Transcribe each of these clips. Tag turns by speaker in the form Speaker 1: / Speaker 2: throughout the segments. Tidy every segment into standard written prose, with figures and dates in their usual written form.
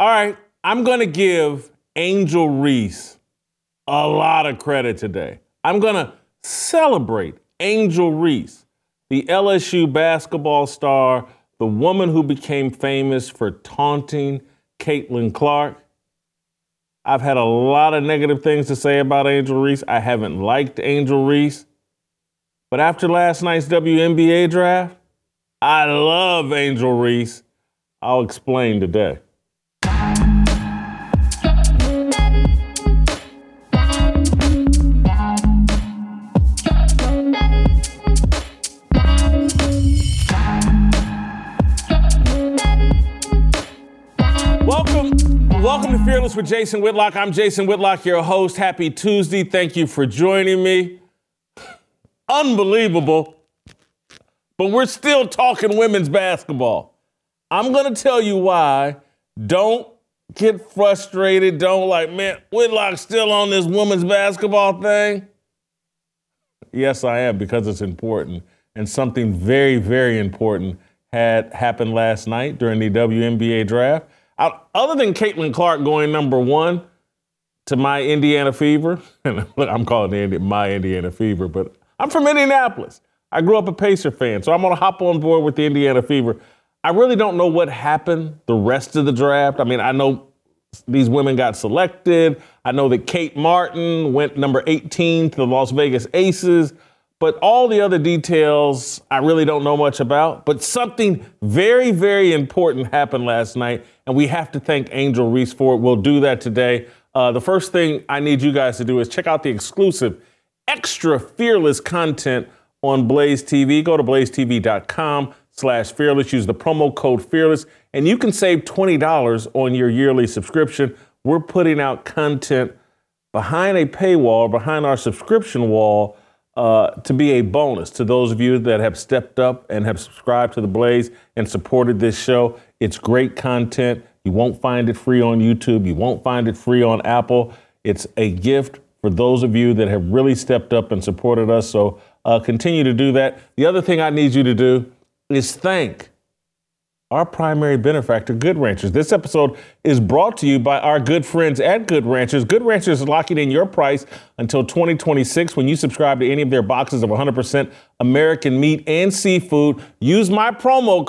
Speaker 1: All right, I'm going to give Angel Reese a lot of credit today. I'm going to celebrate Angel Reese, the LSU basketball star, the woman who became famous for taunting Caitlin Clark. I've had a lot of negative things to say about Angel Reese. I haven't liked Angel Reese. But after last night's WNBA draft, I love Angel Reese. I'll explain today. Welcome to Fearless with Jason Whitlock. I'm Jason Whitlock, your host. Happy Tuesday. Thank you for joining me. Unbelievable. But we're still talking women's basketball. I'm going to tell you why. Don't get frustrated. Don't man, Whitlock's still on this women's basketball thing. Yes, I am, because it's important. And something very, very important had happened last night during the WNBA draft. Other than Caitlin Clark going number one to my Indiana Fever, and look, I'm calling it my Indiana Fever, but I'm from Indianapolis. I grew up a Pacer fan, so I'm going to hop on board with the Indiana Fever. I really don't know what happened the rest of the draft. I mean, I know these women got selected. I know that Kate Martin went number 18 to the Las Vegas Aces. But all the other details, I really don't know much about. But something very, very important happened last night, and we have to thank Angel Reese for it. We'll do that today. The first thing I need you guys to do is check out the exclusive extra Fearless content on Blaze TV. Go to blazetv.com/fearless. Use the promo code Fearless, and you can save $20 on your yearly subscription. We're putting out content behind a paywall, behind our subscription wall, to be a bonus to those of you that have stepped up and have subscribed to the Blaze and supported this show. It's great content. You won't find it free on YouTube. You won't find it free on Apple. It's a gift for those of you that have really stepped up and supported us. So continue to do that. The other thing I need you to do is thank our primary benefactor, Good Ranchers. This episode is brought to you by our good friends at Good Ranchers. Good Ranchers is locking in your price until 2026 when you subscribe to any of their boxes of 100% American meat and seafood. Use our promo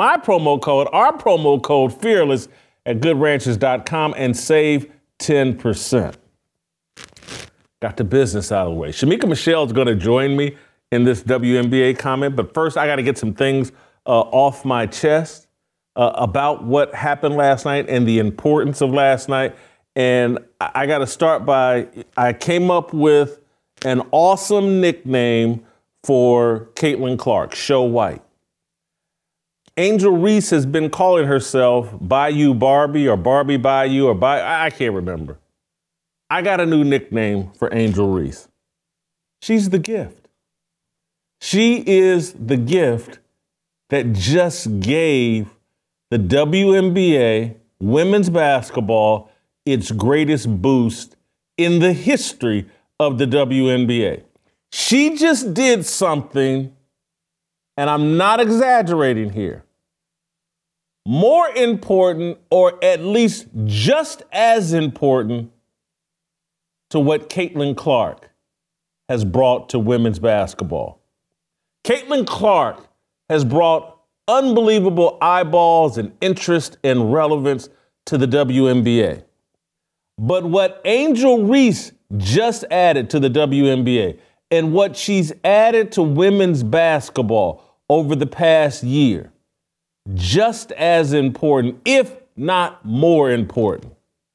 Speaker 1: code Fearless at goodranchers.com and save 10%. Got the business out of the way. Shamika Michelle is going to join me in this WNBA comment, but first I got to get some things off my chest about what happened last night and the importance of last night. And I got to start by, I came up with an awesome nickname for Caitlin Clark, Show White. Angel Reese has been calling herself Bayou Barbie or Barbie Bayou or I can't remember. I got a new nickname for Angel Reese. She's the gift. She is the gift that just gave the WNBA women's basketball its greatest boost in the history of the WNBA. She just did something, and I'm not exaggerating here, more important, or at least just as important, to what Caitlin Clark has brought to women's basketball. Caitlin Clark has brought unbelievable eyeballs and interest and relevance to the WNBA. But what Angel Reese just added to the WNBA and what she's added to women's basketball over the past year, just as important, if not more important.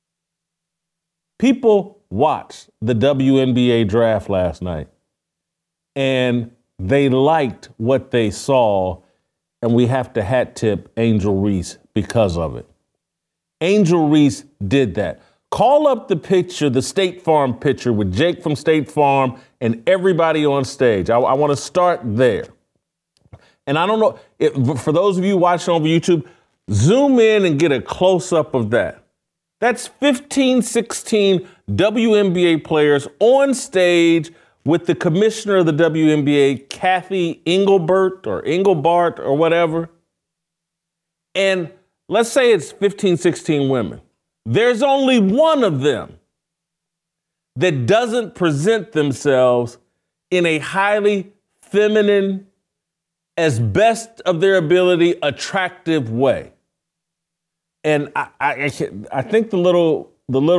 Speaker 1: People watched the WNBA draft last night, and they liked what they saw, and we have to hat tip Angel Reese because of it. Angel Reese did that. Call up the picture, the State Farm picture with Jake from State Farm and everybody on stage. I want to start there. And I don't know, for those of you watching over YouTube, zoom in and get a close-up of that. That's 15, 16 WNBA players on stage with the commissioner of the WNBA, Kathy Engelbart or whatever. And let's say it's 15, 16 women. There's only one of them that doesn't present themselves in a highly feminine, as best of their ability, attractive way. And I think the little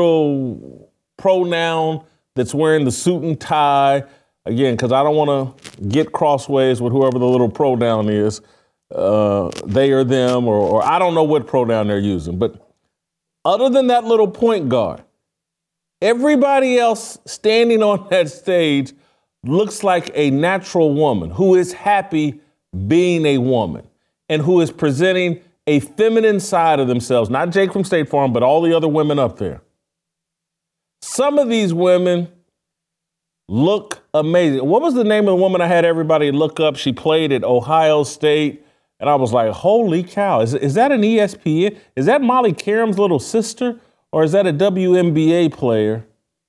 Speaker 1: pronoun that's wearing the suit and tie, again, because I don't want to get crossways with whoever the little pronoun is, they or them, or I don't know what pronoun they're using. But other than that little point guard, everybody else standing on that stage looks like a natural woman who is happy being a woman and who is presenting a feminine side of themselves, not Jake from State Farm, but all the other women up there. Some of these women look amazing. What was the name of the woman I had everybody look up? She played at Ohio State, and I was like, holy cow, is that an ESPN? Is that Molly Karam's little sister, or is that a WNBA player?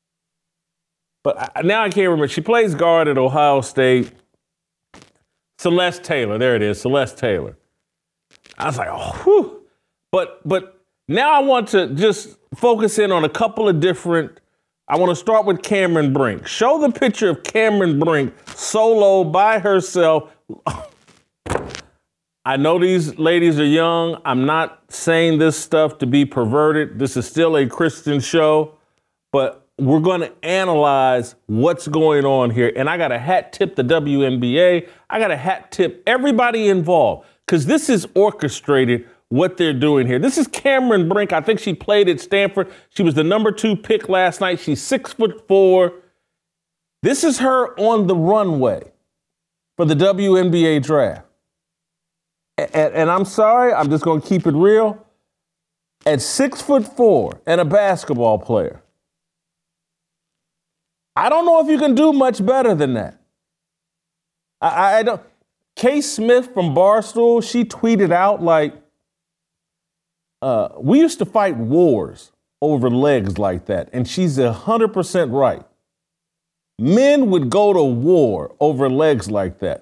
Speaker 1: But now I can't remember. She plays guard at Ohio State. Celeste Taylor. There it is, Celeste Taylor. I was like, oh, whew. But now I want to just focus in on a couple of different. I want to start with Cameron Brink. Show the picture of Cameron Brink solo by herself. I know these ladies are young. I'm not saying this stuff to be perverted. This is still a Christian show, but we're going to analyze what's going on here. And I got to hat tip the WNBA. I got to hat tip everybody involved, because this is orchestrated, what they're doing here. This is Cameron Brink. I think she played at Stanford. She was the number 2 pick last night. She's 6'4". This is her on the runway for the WNBA draft. And I'm sorry, I'm just going to keep it real. At 6'4" and a basketball player, I don't know if you can do much better than that. I don't. Kay Smith from Barstool, she tweeted out like, we used to fight wars over legs like that. And she's 100% right. Men would go to war over legs like that.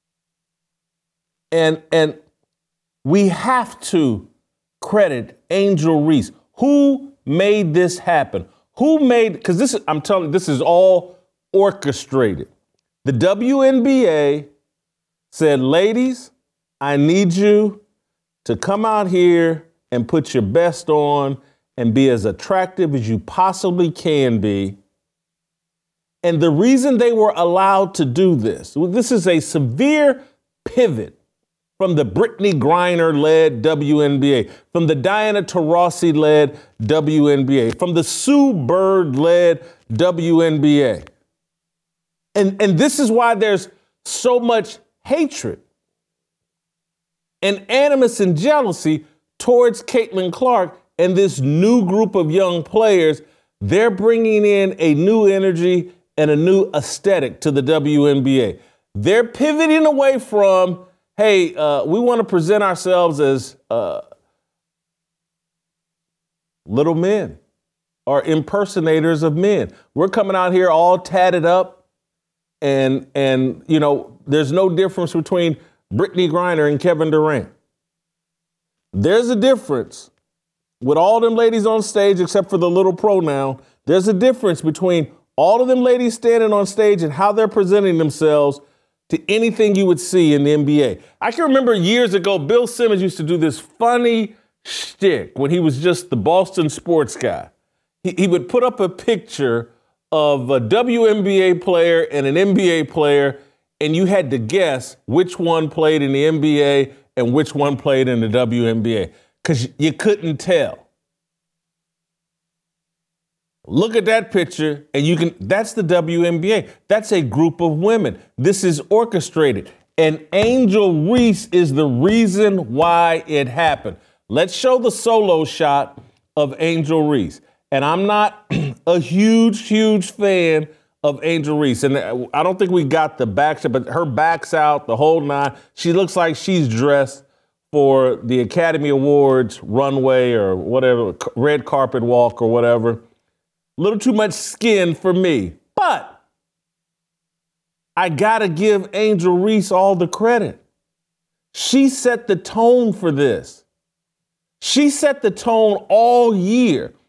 Speaker 1: And we have to credit Angel Reese. Who made this happen? Because this is, I'm telling you, this is all orchestrated. The WNBA said, ladies, I need you to come out here and put your best on and be as attractive as you possibly can be. And the reason they were allowed to do this is a severe pivot from the Brittany Griner-led WNBA, from the Diana Taurasi-led WNBA, from the Sue Bird-led WNBA. And this is why there's so much hatred and animus and jealousy towards Caitlin Clark and this new group of young players. They're bringing in a new energy and a new aesthetic to the WNBA. They're pivoting away from, hey, we want to present ourselves as little men or impersonators of men. We're coming out here all tatted up, and you know, there's no difference between Brittany Griner and Kevin Durant. There's a difference with all them ladies on stage, except for the little pronoun. There's a difference between all of them ladies standing on stage and how they're presenting themselves to anything you would see in the NBA. I can remember years ago, Bill Simmons used to do this funny shtick when he was just the Boston sports guy. He would put up a picture of a WNBA player and an NBA player, and you had to guess which one played in the NBA and which one played in the WNBA, because you couldn't tell. Look at that picture, and that's the WNBA. That's a group of women. This is orchestrated. And Angel Reese is the reason why it happened. Let's show the solo shot of Angel Reese. And I'm not a huge fan of Angel Reese. And I don't think we got the back shot, but her back's out, the whole nine. She looks like she's dressed for the Academy Awards runway or whatever, red carpet walk or whatever. A little too much skin for me. But I got to give Angel Reese all the credit. She set the tone for this. She set the tone all year.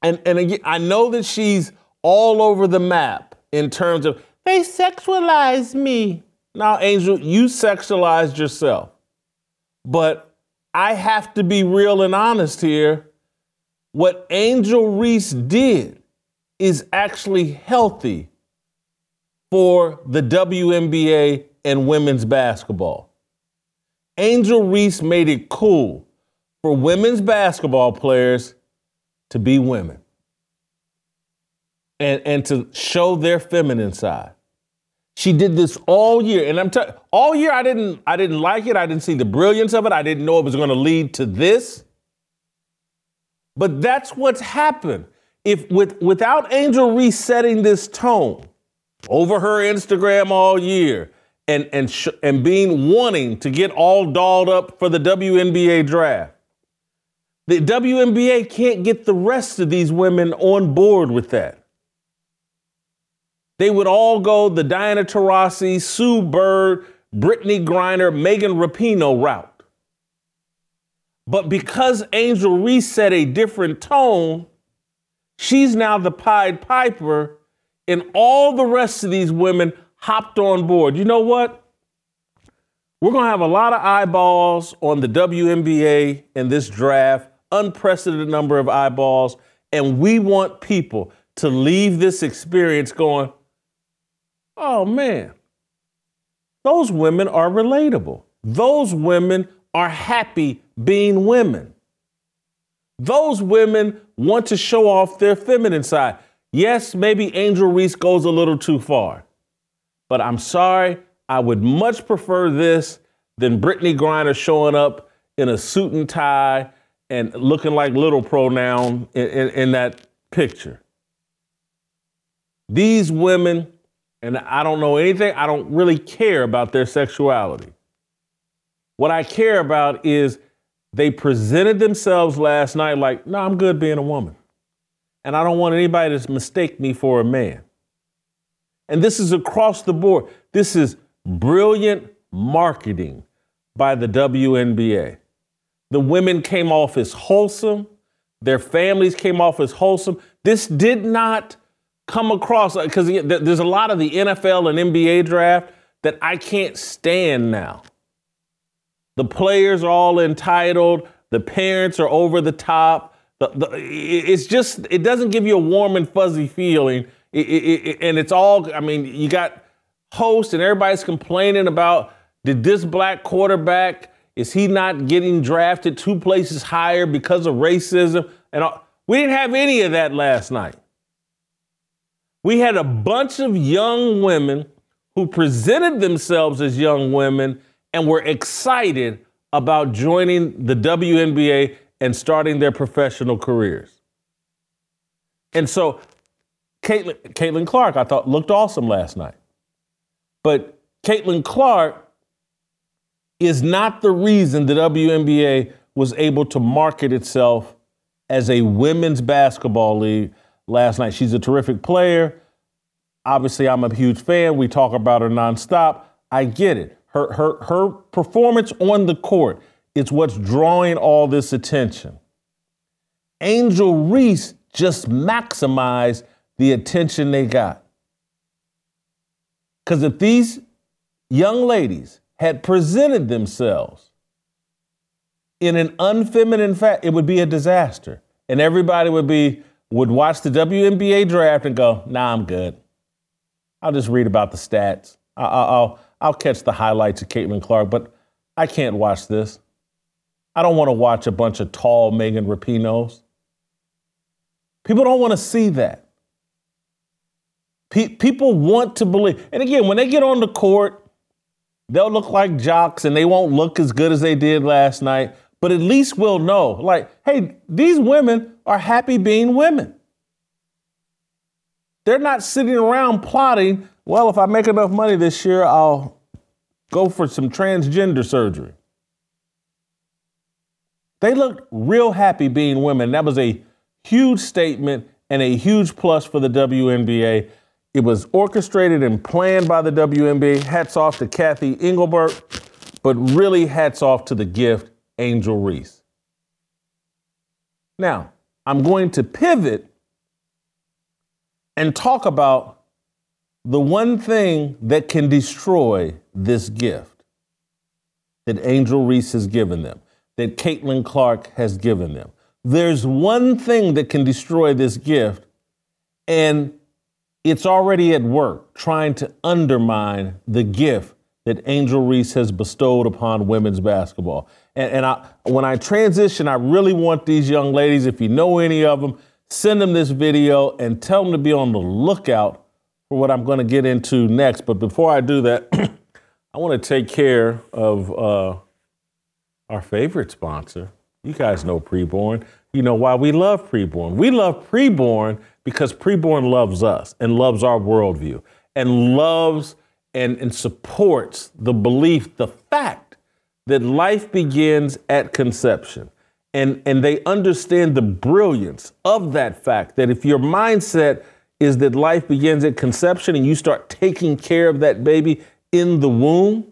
Speaker 1: And again, I know that she's all over the map in terms of, they sexualized me. Now, Angel, you sexualized yourself. But I have to be real and honest here. What Angel Reese did is actually healthy for the WNBA and women's basketball. Angel Reese made it cool for women's basketball players to be women and to show their feminine side. She did this all year, and all year I didn't like it. I didn't see the brilliance of it. I didn't know it was going to lead to this. But that's what's happened. Without Angel Reese setting this tone over her Instagram all year and being wanting to get all dolled up for the WNBA draft, the WNBA can't get the rest of these women on board with that. They would all go the Diana Taurasi, Sue Bird, Brittany Griner, Megan Rapinoe route. But because Angel Reese set a different tone, she's now the Pied Piper, and all the rest of these women hopped on board. You know what? We're going to have a lot of eyeballs on the WNBA in this draft, unprecedented number of eyeballs, and we want people to leave this experience going, oh man, those women are relatable. Those women are happy being women. Those women want to show off their feminine side. Yes, maybe Angel Reese goes a little too far, but I'm sorry, I would much prefer this than Brittany Griner showing up in a suit and tie and looking like little pronoun in that picture. These women, and I don't know anything, I don't really care about their sexuality. What I care about is they presented themselves last night like, no, I'm good being a woman. And I don't want anybody to mistake me for a man. And this is across the board. This is brilliant marketing by the WNBA. The women came off as wholesome. Their families came off as wholesome. This did not come across, because there's a lot of the NFL and NBA draft that I can't stand now. The players are all entitled. The parents are over the top. It's just, it doesn't give you a warm and fuzzy feeling. And it's all, I mean, you got hosts and everybody's complaining about, did this black quarterback, is he not getting drafted 2 places higher because of racism? And we didn't have any of that last night. We had a bunch of young women who presented themselves as young women and were excited about joining the WNBA and starting their professional careers. And so Caitlin Clark, I thought, looked awesome last night. But Caitlin Clark is not the reason the WNBA was able to market itself as a women's basketball league last night. She's a terrific player. Obviously, I'm a huge fan. We talk about her nonstop. I get it. Her performance on the court is what's drawing all this attention. Angel Reese just maximized the attention they got. Because if these young ladies had presented themselves in an unfeminine fashion, it would be a disaster. And everybody would watch the WNBA draft and go, nah, I'm good. I'll just read about the stats. I'll catch the highlights of Caitlin Clark, but I can't watch this. I don't want to watch a bunch of tall Megan Rapinoes. People don't want to see that. People want to believe. And again, when they get on the court, they'll look like jocks and they won't look as good as they did last night. But at least we'll know, like, hey, these women are happy being women. They're not sitting around plotting, well, if I make enough money this year, I'll go for some transgender surgery. They looked real happy being women. That was a huge statement and a huge plus for the WNBA. It was orchestrated and planned by the WNBA. Hats off to Kathy Engelbert, but really hats off to the gift, Angel Reese. Now, I'm going to pivot and talk about the one thing that can destroy this gift that Angel Reese has given them, that Caitlin Clark has given them. There's one thing that can destroy this gift, and it's already at work trying to undermine the gift that Angel Reese has bestowed upon women's basketball. When I transition, I really want these young ladies, if you know any of them, send them this video and tell them to be on the lookout for what I'm going to get into next. But before I do that, I want to take care of our favorite sponsor. You guys know Preborn. You know why we love Preborn. We love Preborn because Preborn loves us and loves our worldview and loves and supports the belief, the fact that life begins at conception. And they understand the brilliance of that fact, that if your mindset is that life begins at conception and you start taking care of that baby in the womb,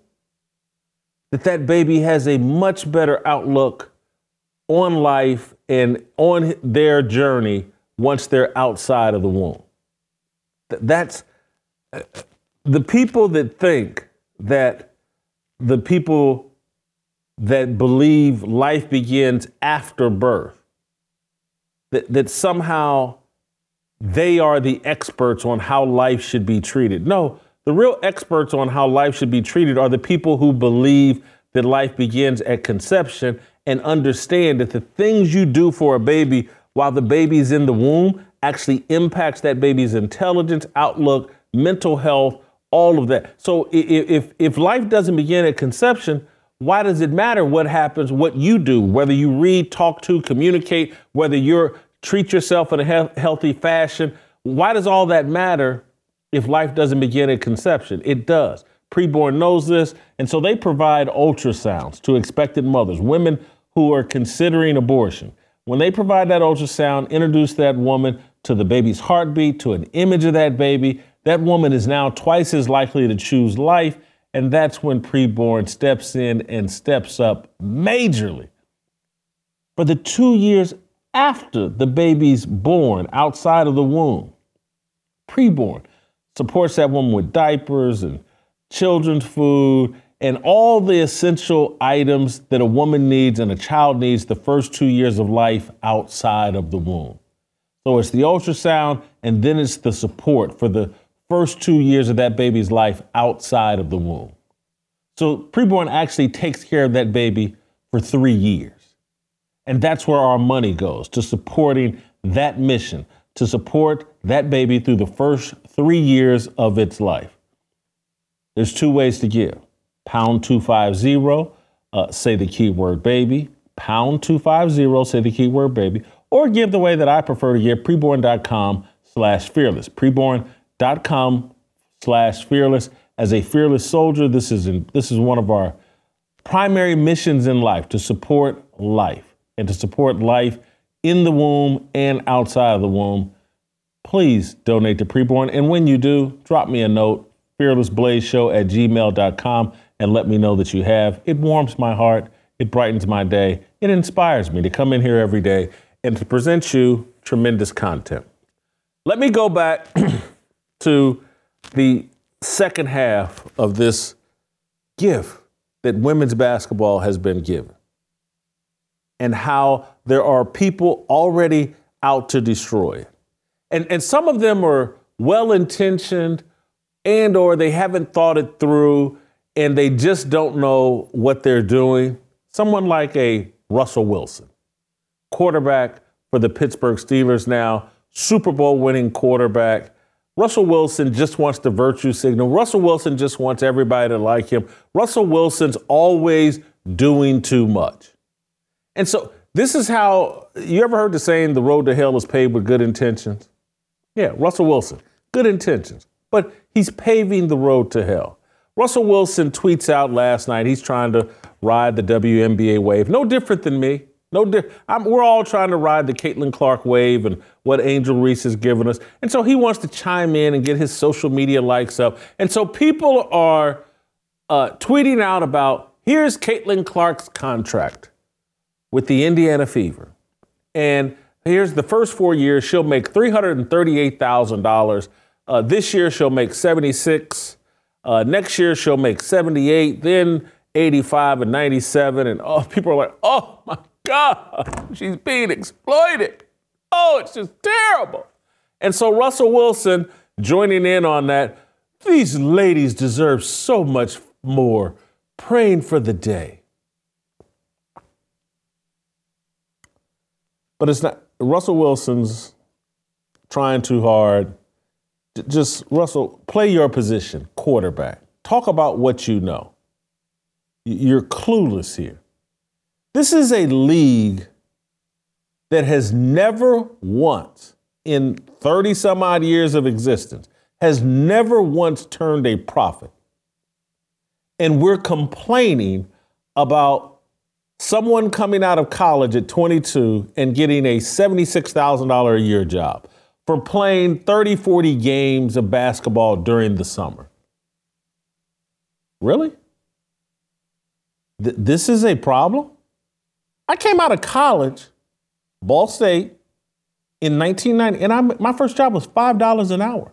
Speaker 1: that baby has a much better outlook on life and on their journey once they're outside of the womb. That's the people that think that the people that believe life begins after birth, that somehow they are the experts on how life should be treated. No, the real experts on how life should be treated are the people who believe that life begins at conception and understand that the things you do for a baby while the baby's in the womb actually impacts that baby's intelligence, outlook, mental health, all of that. So if life doesn't begin at conception, why does it matter what happens, what you do, whether you read, talk to, communicate, whether you treat yourself in a healthy fashion? Why does all that matter if life doesn't begin at conception? It does. Preborn knows this, and so they provide ultrasounds to expectant mothers, women who are considering abortion. When they provide that ultrasound, introduce that woman to the baby's heartbeat, to an image of that baby, that woman is now twice as likely to choose life, and that's when Preborn steps in and steps up majorly. For the 2 years after the baby's born outside of the womb, Preborn supports that woman with diapers and children's food and all the essential items that a woman needs and a child needs the first 2 years of life outside of the womb. So it's the ultrasound, and then it's the support for the first 2 years of that baby's life outside of the womb. So Preborn actually takes care of that baby for 3 years. And that's where our money goes, to supporting that mission, to support that baby through the first 3 years of its life. There's two ways to give. Pound 250, say the keyword baby. Pound 250, say the keyword baby. Or give the way that I prefer to give, preborn.com/fearless. Preborn.com/fearless. As a fearless soldier, this is one of our primary missions in life, to support life and to support life in the womb and outside of the womb. Please donate to Preborn. And when you do, drop me a note, fearlessblazeshow@gmail.com, and let me know that you have. It warms my heart. It brightens my day. It inspires me to come in here every day and to present you tremendous content. Let me go back to the second half of this gift that women's basketball has been given, and how there are people already out to destroy it. And some of them are well-intentioned, and or they haven't thought it through, and they just don't know what they're doing. Someone like a Russell Wilson, quarterback for the Pittsburgh Steelers now, Super Bowl winning quarterback. Russell Wilson just wants the virtue signal. Russell Wilson just wants everybody to like him. Russell Wilson's always doing too much. And so this is how, you ever heard the saying, the road to hell is paved with good intentions? Yeah, Russell Wilson, good intentions, but he's paving the road to hell. Russell Wilson tweets out last night, he's trying to ride the WNBA wave. No different than me. We're all trying to ride the Caitlin Clark wave and what Angel Reese has given us. And so he wants to chime in and get his social media likes up. And so people are tweeting out about, here's Caitlin Clark's contract with the Indiana Fever. And Here's the first 4 years, she'll make $338,000. This year, she'll make 76. Next year, she'll make 78, then 85 and 97. And people are like, oh my God, she's being exploited. Oh, it's just terrible. And so Russell Wilson joining in on that. These ladies deserve so much more. Praying for the day. But it's not, Russell Wilson's trying too hard. Just, Russell, play your position, quarterback. Talk about what you know. You're clueless here. This is a league that has never once, in 30 some odd years of existence, has never once turned a profit. And we're complaining about someone coming out of college at 22 and getting a $76,000 a year job for playing 30, 40 games of basketball during the summer. Really? This is a problem? I came out of college, Ball State, in 1990, and my first job was $5 an hour.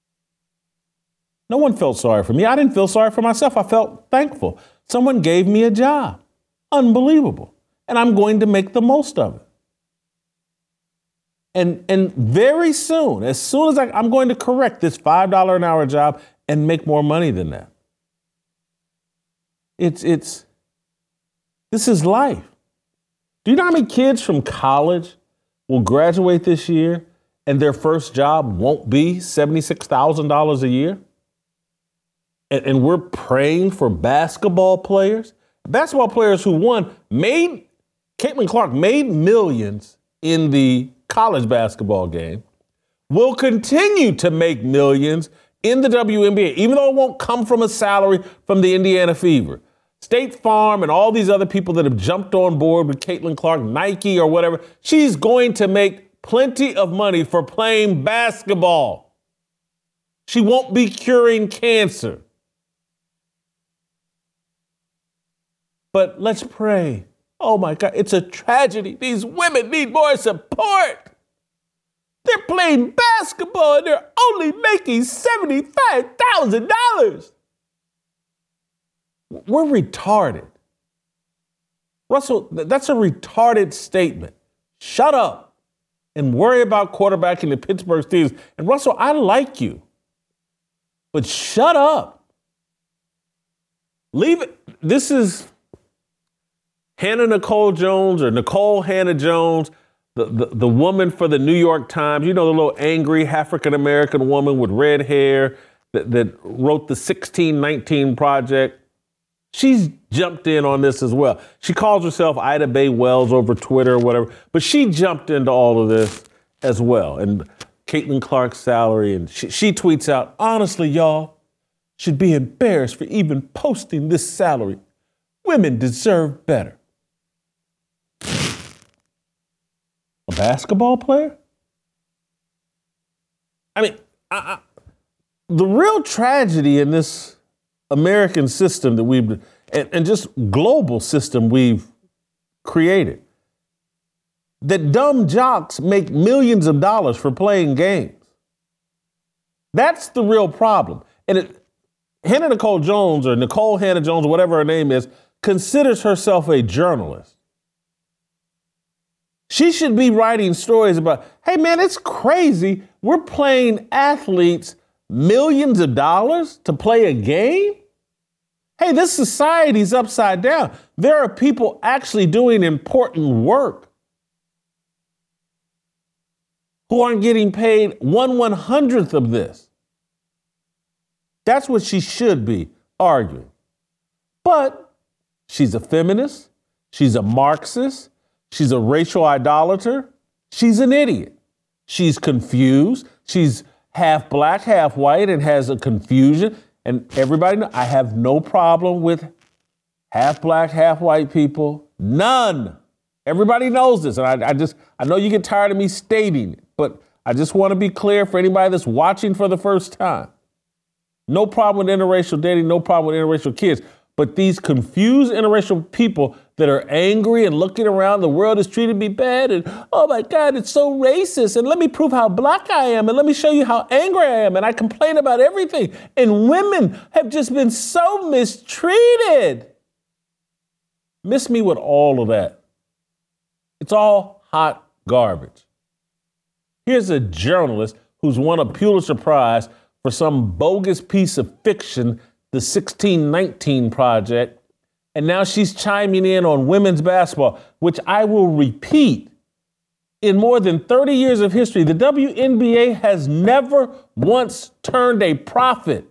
Speaker 1: No one felt sorry for me. I didn't feel sorry for myself. I felt thankful. Someone gave me a job. Unbelievable. And I'm going to make the most of it. And very soon, as soon as I'm going to correct this $5 an hour job and make more money than that. This is life. Do you know how many kids from college will graduate this year and their first job won't be $76,000 a year? And we're praying for basketball players who won, Caitlin Clark made millions in the college basketball game, will continue to make millions in the WNBA, even though it won't come from a salary from the Indiana Fever. State Farm and all these other people that have jumped on board with Caitlin Clark, Nike or whatever, she's going to make plenty of money for playing basketball. She won't be curing cancer. But let's pray. Oh my God, it's a tragedy. These women need more support. They're playing basketball and they're only making $75,000. We're retarded. Russell, that's a retarded statement. Shut up and worry about quarterbacking the Pittsburgh Steelers. And Russell, I like you, but shut up. Leave it. This is Hannah Nicole Jones or Nicole Hannah Jones, the woman for the New York Times, you know, the little angry African-American woman with red hair that wrote the 1619 Project. She's jumped in on this as well. She calls herself Ida Bay Wells over Twitter or whatever, but she jumped into all of this as well. And Caitlin Clark's salary, and she tweets out, honestly, y'all should be embarrassed for even posting this salary. Women deserve better. A basketball player? I mean, the real tragedy in this American system that we've, and just global system we've created, that dumb jocks make millions of dollars for playing games. That's the real problem. And Hannah Nicole Jones or Nicole Hannah Jones, or whatever her name is, considers herself a journalist. She should be writing stories about, hey man, it's crazy. We're paying athletes millions of dollars to play a game. Hey, this society's upside down. There are people actually doing important work who aren't getting paid 1/100th of this. That's what she should be arguing. But she's a feminist. She's a Marxist. She's a racial idolater. She's an idiot. She's confused. She's half black, half white, and has a confusion. And everybody knows I have no problem with half black, half white people. None. Everybody knows this. And I know you get tired of me stating it, but I just want to be clear for anybody that's watching for the first time. No problem with interracial dating, no problem with interracial kids. but these confused interracial people that are angry and looking around, the world has treated me bad, and oh my God, it's so racist, and let me prove how black I am, and let me show you how angry I am, and I complain about everything. And women have just been so mistreated. Miss me with all of that. It's all hot garbage. Here's a journalist who's won a Pulitzer Prize for some bogus piece of fiction, the 1619 Project, and now she's chiming in on women's basketball, which I will repeat. In more than 30 years of history, the WNBA has never once turned a profit.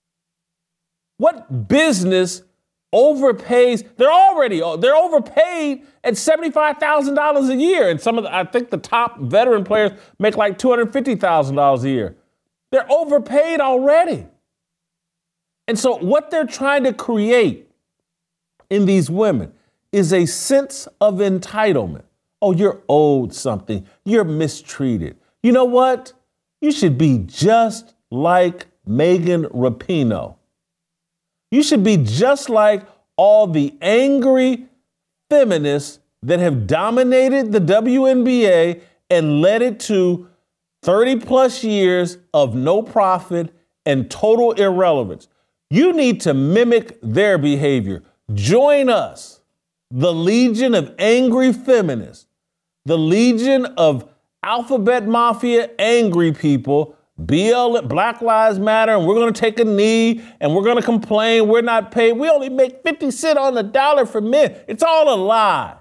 Speaker 1: What business overpays? They're overpaid at $75,000 a year, and I think the top veteran players make like $250,000 a year. They're overpaid already. And so what they're trying to create in these women is a sense of entitlement. Oh, you're owed something. You're mistreated. You know what? You should be just like Megan Rapinoe. You should be just like all the angry feminists that have dominated the WNBA and led it to 30 plus years of no profit and total irrelevance. You need to mimic their behavior. Join us, the legion of angry feminists, the legion of alphabet mafia angry people, Black Lives Matter, and we're going to take a knee and we're going to complain we're not paid. We only make 50 cents on the dollar for men. It's all a lie.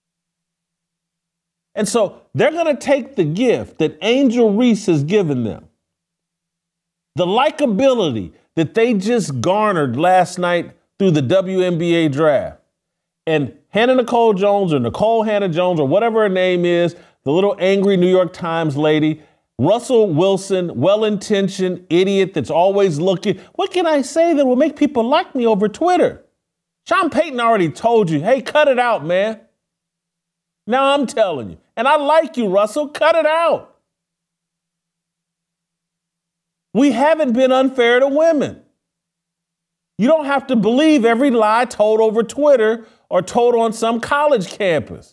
Speaker 1: And so they're going to take the gift that Angel Reese has given them, the likability that they just garnered last night through the WNBA draft. And Hannah Nicole Jones or Nicole Hannah Jones or whatever her name is, the little angry New York Times lady, Russell Wilson, well-intentioned idiot that's always looking. What can I say that will make people like me over Twitter? Sean Payton already told you, hey, cut it out, man. Now I'm telling you. And I like you, Russell. Cut it out. We haven't been unfair to women. You don't have to believe every lie told over Twitter or told on some college campus.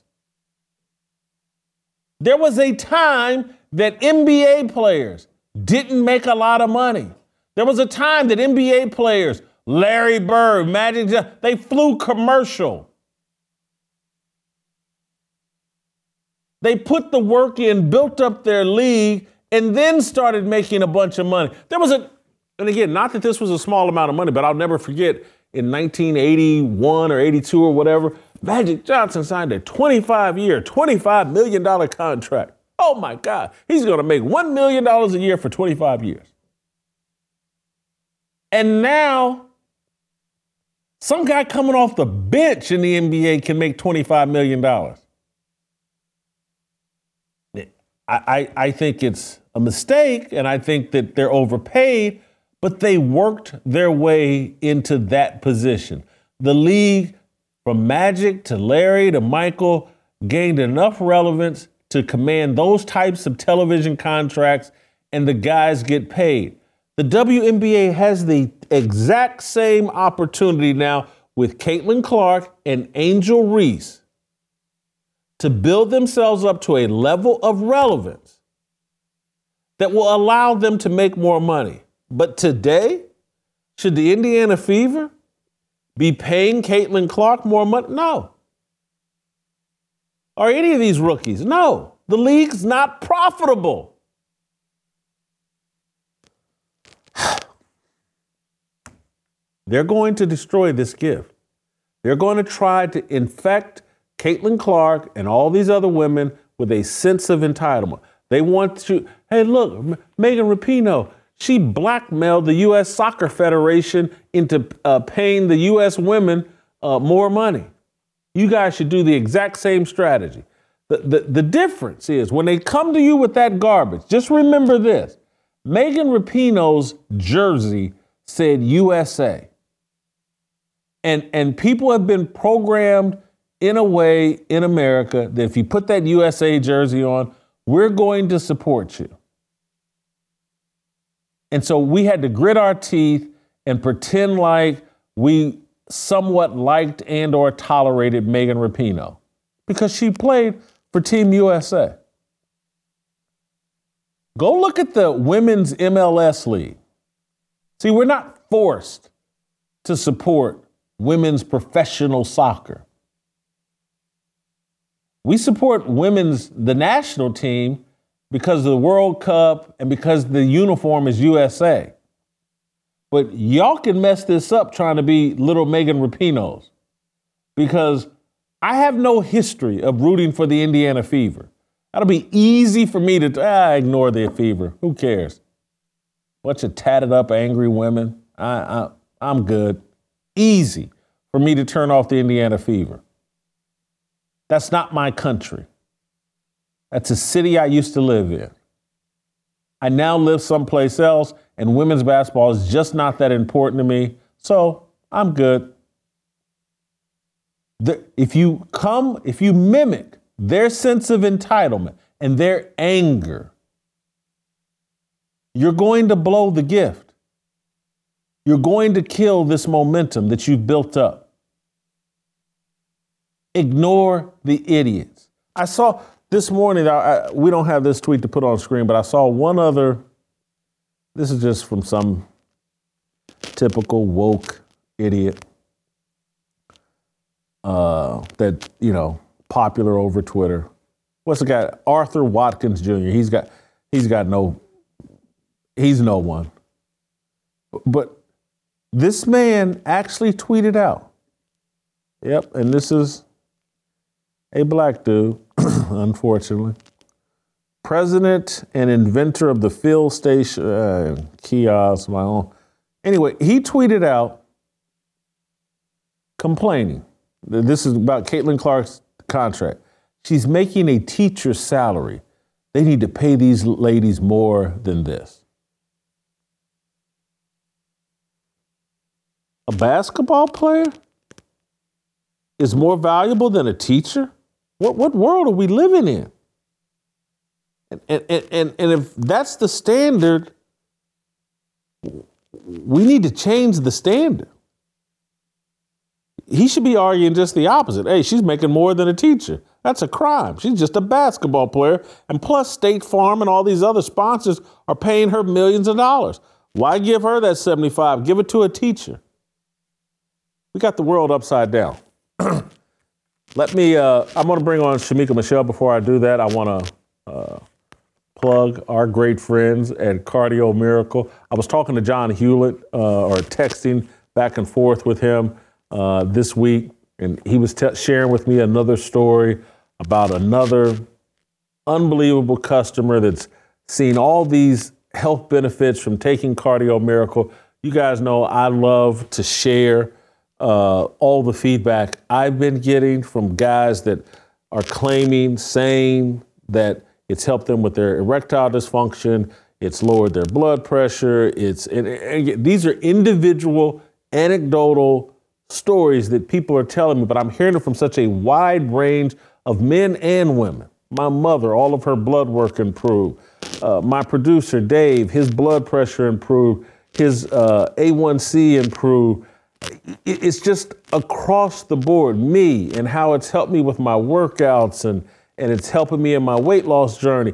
Speaker 1: There was a time that NBA players didn't make a lot of money. There was a time that NBA players, Larry Bird, Magic Johnson, they flew commercial. They put the work in, built up their league, and then started making a bunch of money. And again, not that this was a small amount of money, but I'll never forget in 1981 or 82 or whatever, Magic Johnson signed a 25-year, $25 million contract. Oh my God, he's going to make $1 million a year for 25 years. And now, some guy coming off the bench in the NBA can make $25 million. I think it's a mistake, and I think that they're overpaid, but they worked their way into that position. The league, from Magic to Larry to Michael, gained enough relevance to command those types of television contracts, and the guys get paid. The WNBA has the exact same opportunity now with Caitlin Clark and Angel Reese to build themselves up to a level of relevance that will allow them to make more money. But today, should the Indiana Fever be paying Caitlin Clark more money? No. Or any of these rookies? No. The league's not profitable. They're going to destroy this gift. They're going to try to infect Caitlin Clark and all these other women with a sense of entitlement. They want to, hey, look, Megan Rapinoe, she blackmailed the U.S. Soccer Federation into paying the U.S. women more money. You guys should do the exact same strategy. The difference is when they come to you with that garbage, just remember this. Megan Rapinoe's jersey said USA. And people have been programmed in a way in America that if you put that USA jersey on, we're going to support you. And so we had to grit our teeth and pretend like we somewhat liked and or tolerated Megan Rapinoe because she played for Team USA. Go look at the women's MLS league. See, we're not forced to support women's professional soccer. We support the national team because of the World Cup and because the uniform is USA. But y'all can mess this up trying to be little Megan Rapinoes because I have no history of rooting for the Indiana Fever. That'll be easy for me to ignore the Fever. Who cares? Bunch of tatted up, angry women. I'm good. Easy for me to turn off the Indiana Fever. That's not my country. That's a city I used to live in. I now live someplace else, and women's basketball is just not that important to me, so I'm good. If you mimic their sense of entitlement and their anger, you're going to blow the gift. You're going to kill this momentum that you've built up. Ignore the idiots. I saw this morning, we don't have this tweet to put on screen, but I saw one other. This is just from some typical woke idiot that, popular over Twitter. What's the guy? Arthur Watkins Jr. He's no one. But this man actually tweeted out. Yep, and this is a black dude, unfortunately. President and inventor of the fill station kiosk, my own. Anyway, he tweeted out complaining. This is about Caitlin Clark's contract. She's making a teacher's salary. They need to pay these ladies more than this. A basketball player is more valuable than a teacher? What world are we living in? And if that's the standard, we need to change the standard. He should be arguing just the opposite. Hey, she's making more than a teacher. That's a crime. She's just a basketball player. And plus State Farm and all these other sponsors are paying her millions of dollars. Why give her that 75? Give it to a teacher. We got the world upside down. I'm going to bring on Shamika Michelle. Before I do that, I want to plug our great friends at Cardio Miracle. I was talking to John Hewlett or texting back and forth with him this week, and he was sharing with me another story about another unbelievable customer that's seen all these health benefits from taking Cardio Miracle. You guys know I love to share all the feedback I've been getting from guys that are saying that it's helped them with their erectile dysfunction, it's lowered their blood pressure, and these are individual, anecdotal stories that people are telling me, but I'm hearing it from such a wide range of men and women. My mother, all of her blood work improved. My producer, Dave, his blood pressure improved. His A1C improved. It's just across the board, me and how it's helped me with my workouts and it's helping me in my weight loss journey.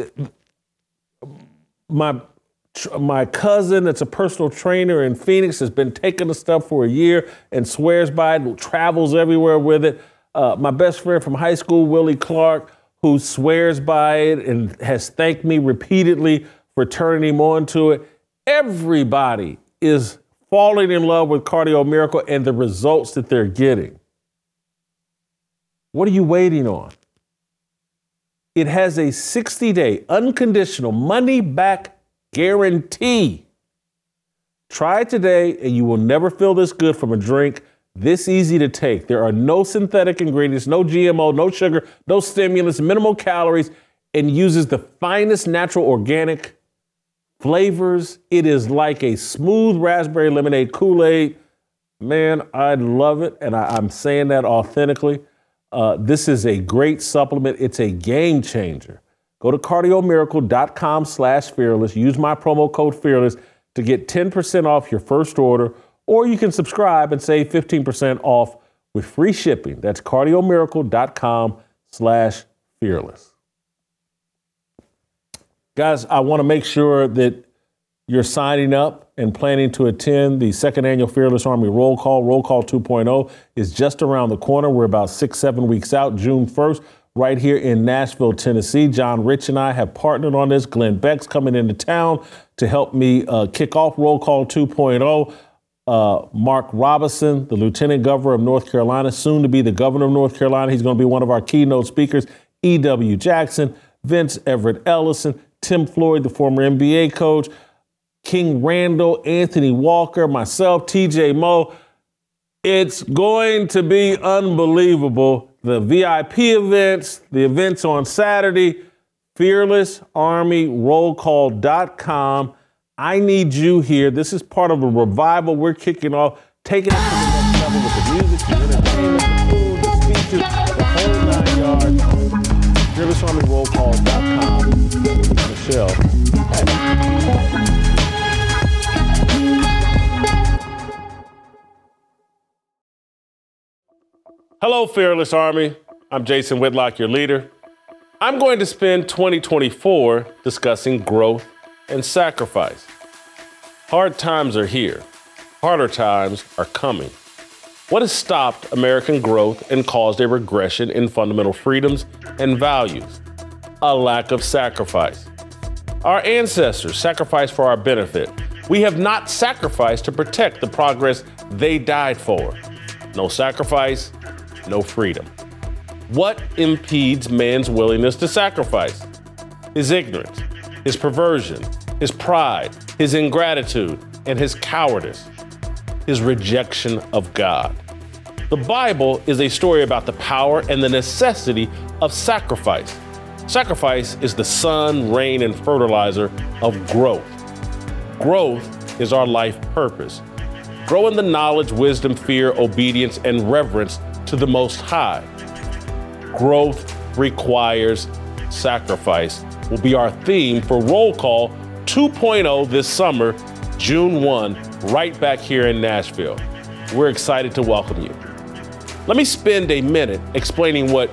Speaker 1: My cousin that's a personal trainer in Phoenix has been taking the stuff for a year and swears by it, travels everywhere with it. My best friend from high school, Willie Clark, who swears by it and has thanked me repeatedly for turning him on to it. Everybody is falling in love with Cardio Miracle and the results that they're getting. What are you waiting on? It has a 60-day unconditional money-back guarantee. Try it today and you will never feel this good from a drink this easy to take. There are no synthetic ingredients, no GMO, no sugar, no stimulants, minimal calories, and uses the finest natural organic flavors. It is like a smooth raspberry lemonade Kool-Aid. Man, I love it, and I'm saying that authentically. This is a great supplement. It's a game changer. Go to cardiomiracle.com/fearless. Use my promo code fearless to get 10% off your first order, or you can subscribe and save 15% off with free shipping. That's cardiomiracle.com/fearless. Guys, I want to make sure that you're signing up and planning to attend the second annual Fearless Army Roll Call. Roll Call 2.0 is just around the corner. We're about 6-7 weeks out, June 1st, right here in Nashville, Tennessee. John Rich and I have partnered on this. Glenn Beck's coming into town to help me kick off Roll Call 2.0. Mark Robinson, the Lieutenant Governor of North Carolina, soon to be the Governor of North Carolina. He's going to be one of our keynote speakers. E.W. Jackson, Vince Everett Ellison, Tim Floyd, the former NBA coach, King Randall, Anthony Walker, myself, TJ Moe. It's going to be unbelievable. The VIP events, the events on Saturday, fearlessarmyrollcall.com. I need you here. This is part of a revival we're kicking off, taking it to the next level with the music, the entertainment, the food, the speeches, the whole 9 yards. fearlessarmyrollcall.com. Michelle. Hello, Fearless Army. I'm Jason Whitlock, your leader. I'm going to spend 2024 discussing growth and sacrifice. Hard times are here. Harder times are coming. What has stopped American growth and caused a regression in fundamental freedoms and values? A lack of sacrifice. Our ancestors sacrificed for our benefit. We have not sacrificed to protect the progress they died for. No sacrifice, no freedom. What impedes man's willingness to sacrifice? His ignorance, his perversion, his pride, his ingratitude, and his cowardice, his rejection of God. The Bible is a story about the power and the necessity of sacrifice. Sacrifice is the sun, rain, and fertilizer of growth. Growth is our life purpose. Grow in the knowledge, wisdom, fear, obedience, and reverence to the Most High. Growth requires sacrifice will be our theme for Roll Call 2.0 this summer, June 1, right back here in Nashville. We're excited to welcome you. Let me spend a minute explaining what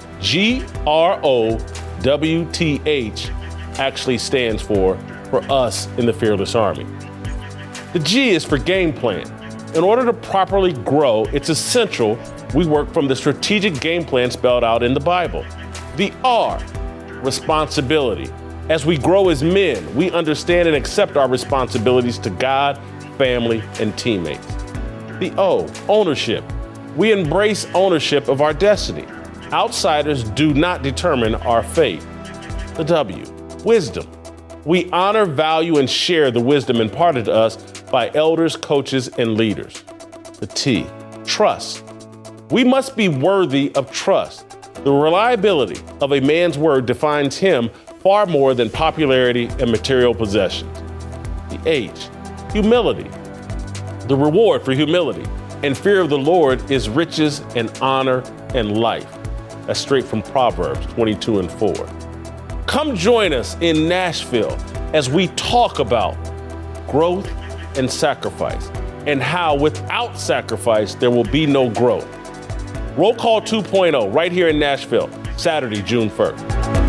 Speaker 1: GROWTH actually stands for us in the Fearless Army. The G is for game plan. In order to properly grow, it's essential we work from the strategic game plan spelled out in the Bible. The R, responsibility. As we grow as men, we understand and accept our responsibilities to God, family, and teammates. The O, ownership. We embrace ownership of our destiny. Outsiders do not determine our fate. The W, wisdom. We honor, value, and share the wisdom imparted to us by elders, coaches, and leaders. The T, trust. We must be worthy of trust. The reliability of a man's word defines him far more than popularity and material possessions. The H, humility. The reward for humility and fear of the Lord is riches and honor and life. That's straight from Proverbs 22:4. Come join us in Nashville as we talk about growth and sacrifice and how without sacrifice there will be no growth. Roll Call 2.0 right here in Nashville, Saturday, June 1st.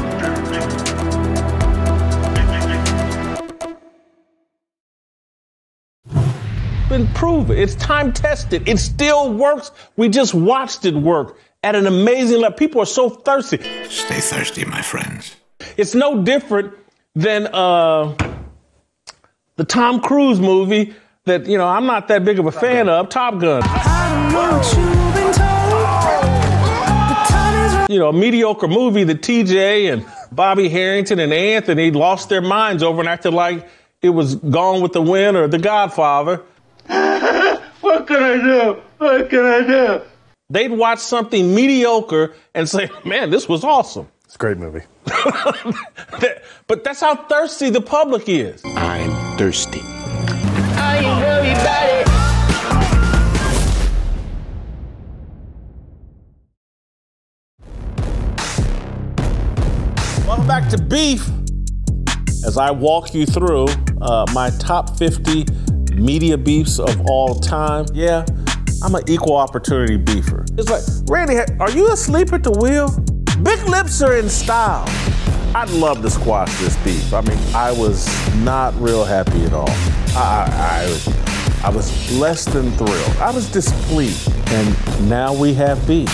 Speaker 1: Been proven. It's time tested. It still works. We just watched it work at an amazing level. People are so thirsty.
Speaker 2: Stay thirsty, my friends.
Speaker 1: It's no different than the Tom Cruise movie that, I'm not that big of a fan of, Top Gun. A mediocre movie that TJ and Bobby Harrington and Anthony lost their minds over and acted like it was Gone with the Wind or The Godfather.
Speaker 3: What can I do? What can I do?
Speaker 1: They'd watch something mediocre and say, man, this was awesome.
Speaker 4: It's a great movie.
Speaker 1: But that's how thirsty the public is.
Speaker 2: I'm thirsty.
Speaker 3: I ain't everybody.
Speaker 1: Welcome back to Beef. As I walk you through my top 50 media beefs of all time, yeah, I'm an equal opportunity beefer. It's like, Randy, are you asleep at the wheel? Big lips are in style. I'd love to squash this beef. I mean, I was not real happy at all. I was less than thrilled. I was displeased. And now we have beef.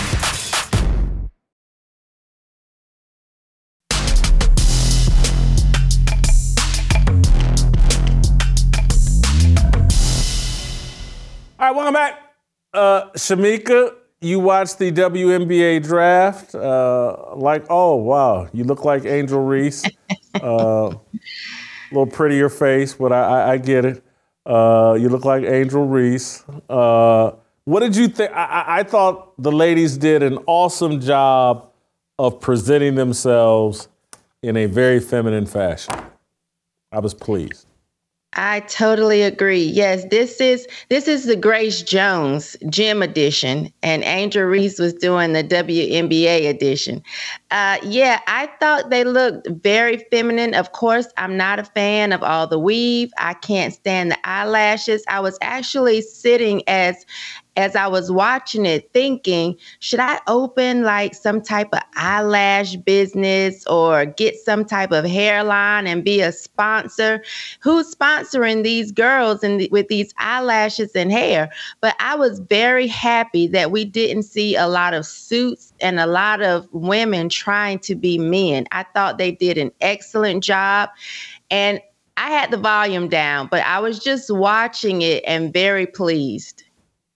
Speaker 1: All right, welcome back. Shamika, you watched the WNBA draft. Oh, wow, you look like Angel Reese. A little prettier face, but I get it. You look like Angel Reese. What did you think? I thought the ladies did an awesome job of presenting themselves in a very feminine fashion. I was pleased.
Speaker 4: I totally agree. Yes, this is the Grace Jones Gym edition, and Angel Reese was doing the WNBA edition. I thought they looked very feminine. Of course, I'm not a fan of all the weave. I can't stand the eyelashes. I was actually sitting as I was watching it thinking, should I open like some type of eyelash business or get some type of hairline and be a sponsor? Who's sponsoring these girls with these eyelashes and hair? But I was very happy that we didn't see a lot of suits and a lot of women trying to be men. I thought they did an excellent job. And I had the volume down, but I was just watching it and very pleased.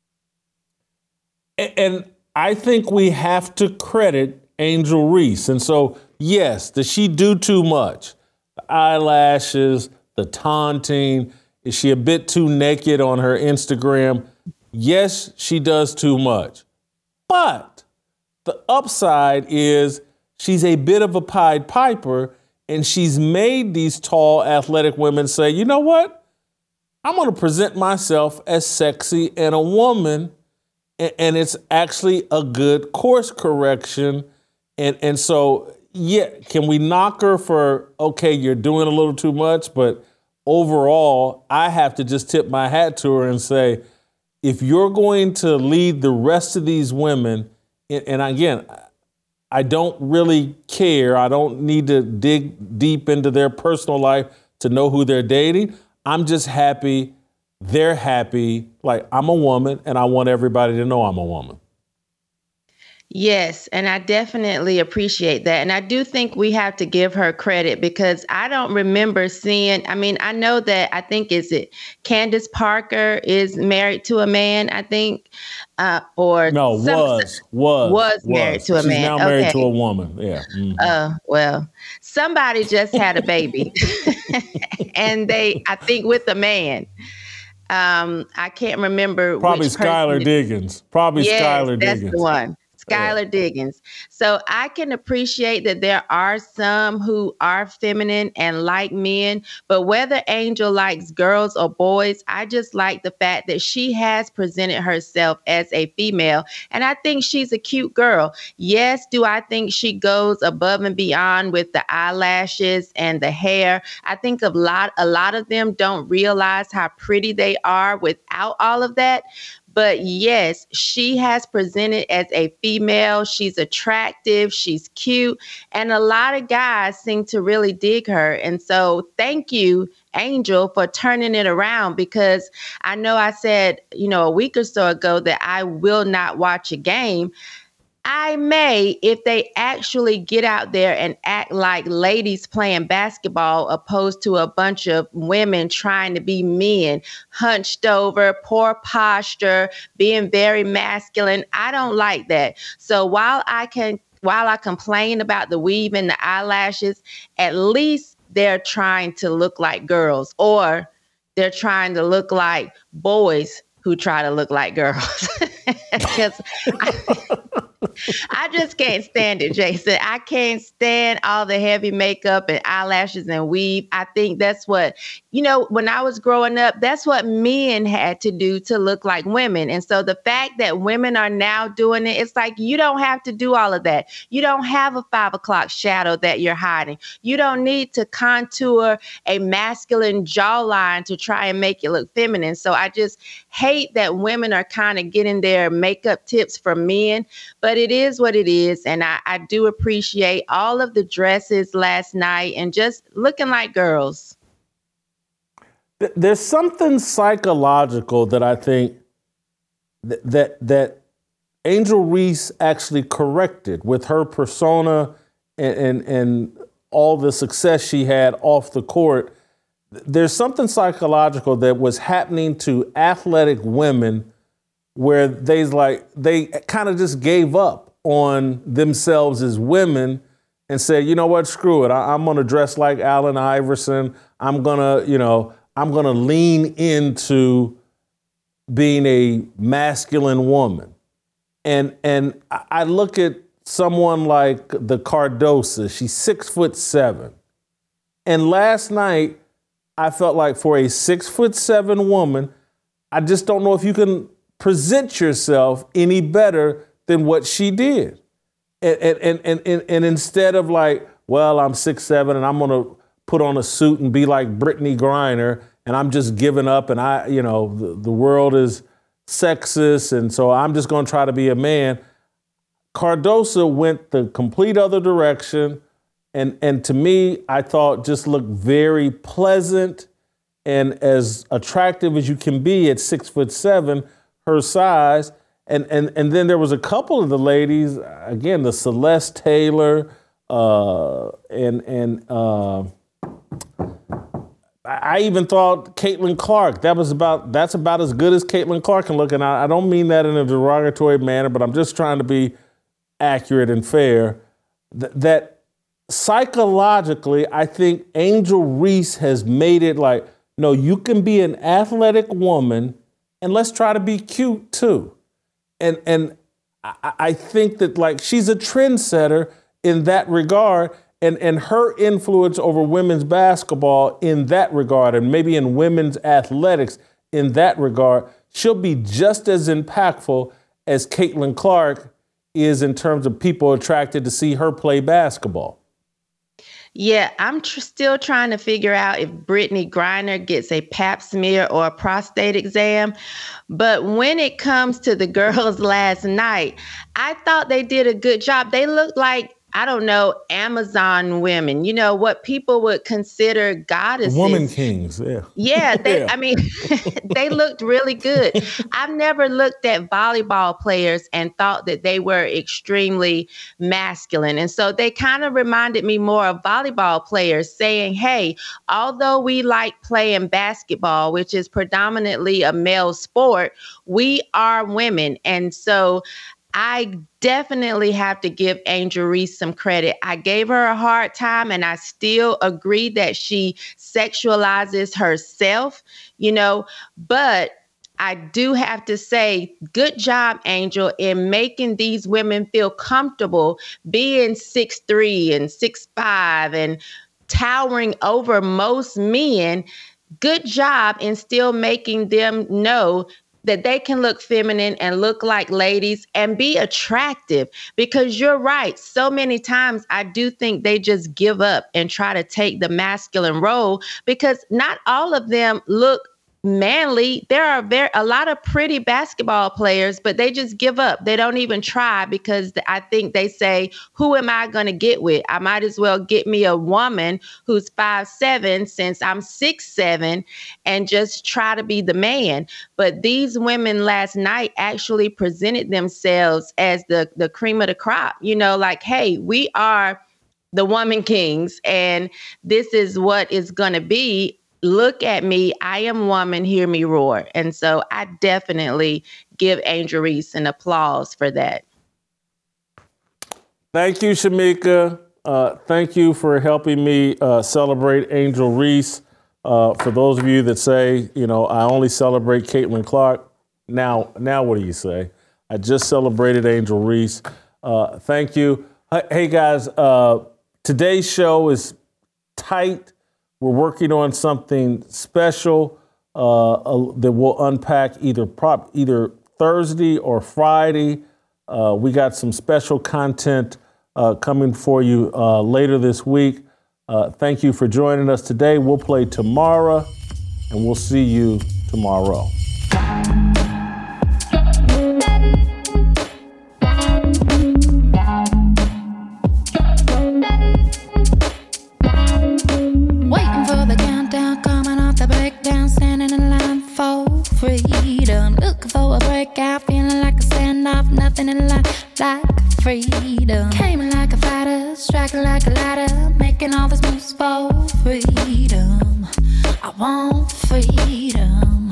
Speaker 1: And I think we have to credit Angel Reese. And so, yes, does she do too much? The eyelashes, the taunting. Is she a bit too naked on her Instagram? Yes, she does too much. But the upside is she's a bit of a Pied Piper, and she's made these tall, athletic women say, you know what? I'm going to present myself as sexy and a woman. And it's actually a good course correction. And so, yeah, can we knock her for, okay, you're doing a little too much, but overall, I have to just tip my hat to her and say, if you're going to lead the rest of these women, and again, I don't really care. I don't need to dig deep into their personal life to know who they're dating. I'm just happy they're happy. Like, I'm a woman and I want everybody to know I'm a woman.
Speaker 4: Yes, and I definitely appreciate that. And I do think we have to give her credit because I don't remember seeing, I know that is it Candace Parker is married to a man, I think, or
Speaker 1: no, was
Speaker 4: married to a man.
Speaker 1: She's now married to a woman. Yeah. Mm-hmm.
Speaker 4: Well, somebody just had a baby and I think with a man. I can't remember.
Speaker 1: Probably Skylar Diggins.
Speaker 4: That's the one. Skylar Diggins. So I can appreciate that there are some who are feminine and like men, but whether Angel likes girls or boys, I just like the fact that she has presented herself as a female, and I think she's a cute girl. Yes, do I think she goes above and beyond with the eyelashes and the hair? I think a lot of them don't realize how pretty they are without all of that. But yes, she has presented as a female. She's attractive. She's cute. And a lot of guys seem to really dig her. And so thank you, Angel, for turning it around, because I know I said, a week or so ago that I will not watch a game. I may, if they actually get out there and act like ladies playing basketball opposed to a bunch of women trying to be men, hunched over, poor posture, being very masculine. I don't like that. So while I complain about the weave and the eyelashes, at least they're trying to look like girls, or they're trying to look like boys who try to look like girls. Because I just can't stand it, Jason. I can't stand all the heavy makeup and eyelashes and weave. I think that's what, when I was growing up, that's what men had to do to look like women. And so the fact that women are now doing it, it's like, you don't have to do all of that. You don't have a 5 o'clock shadow that you're hiding. You don't need to contour a masculine jawline to try and make it look feminine. So I just hate that women are kind of getting their makeup tips from men, but it is what it is. And I do appreciate all of the dresses last night and just looking like girls.
Speaker 1: There's something psychological that I think that Angel Reese actually corrected with her persona and all the success she had off the court. There's something psychological that was happening to athletic women where they kind of just gave up on themselves as women and said, you know what, screw it. I'm going to dress like Allen Iverson. I'm going to lean into being a masculine woman. And I look at someone like the Cardosa. She's 6'7". And last night, I felt like for a 6'7" woman, I just don't know if you can present yourself any better than what she did. And instead of like, well, I'm 6'7" and I'm going to put on a suit and be like Brittany Griner and I'm just giving up and the world is sexist and so I'm just going to try to be a man. Cardosa went the complete other direction. And to me, I thought just looked very pleasant and as attractive as you can be at 6'7", her size. And then there was a couple of the ladies, again, the Celeste Taylor, I even thought Caitlin Clark. That's about as good as Caitlin Clark can look. And I don't mean that in a derogatory manner, but I'm just trying to be accurate and fair. That psychologically, I think Angel Reese has made it like, no, you can be an athletic woman and let's try to be cute too. And I think that like she's a trendsetter in that regard and her influence over women's basketball in that regard and maybe in women's athletics in that regard, she'll be just as impactful as Caitlin Clark is in terms of people attracted to see her play basketball.
Speaker 4: Yeah, I'm still trying to figure out if Brittany Griner gets a pap smear or a prostate exam. But when it comes to the girls last night, I thought they did a good job. They looked like, I don't know, Amazon women, what people would consider goddesses.
Speaker 1: Woman kings, yeah.
Speaker 4: Yeah, they looked really good. I've never looked at volleyball players and thought that they were extremely masculine. And so they kind of reminded me more of volleyball players saying, hey, although we like playing basketball, which is predominantly a male sport, we are women. And so I definitely have to give Angel Reese some credit. I gave her a hard time and I still agree that she sexualizes herself, but I do have to say, good job, Angel, in making these women feel comfortable being 6'3" and 6'5" and towering over most men. Good job in still making them know that they can look feminine and look like ladies and be attractive, because you're right. So many times I do think they just give up and try to take the masculine role because not all of them look manly. There are a lot of pretty basketball players, but they just give up. They don't even try because I think they say, who am I going to get with? I might as well get me a woman who's 5'7" since I'm 6'7" and just try to be the man. But these women last night actually presented themselves as the cream of the crop, like, hey, we are the woman kings and this is what it's going to be. Look at me. I am woman. Hear me roar. And so I definitely give Angel Reese an applause for that.
Speaker 1: Thank you, Shamika. Thank you for helping me celebrate Angel Reese. For those of you that say, I only celebrate Caitlin Clark. Now what do you say? I just celebrated Angel Reese. Thank you. Hey, guys, today's show is tight. We're working on something special that we'll unpack either Thursday or Friday. We got some special content coming for you later this week. Thank you for joining us today. We'll play tomorrow, and we'll see you tomorrow.
Speaker 5: Waiting for the countdown, coming off the breakdown, standing in line for freedom. Looking for a breakout, feeling like a standoff, nothing in life like freedom. Came in like a fighter, striking like a ladder, making all these moves for freedom. I want freedom.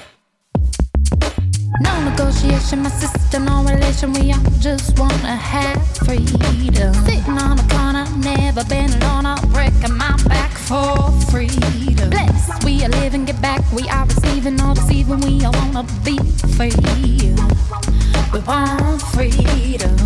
Speaker 5: No negotiation, my sister, no relation. We all just wanna have freedom. Sitting on the corner, never been alone. I'm breaking my back for freedom. Blessed, we are living, get back. We are receiving, no deceiving. We all wanna be free. We want freedom.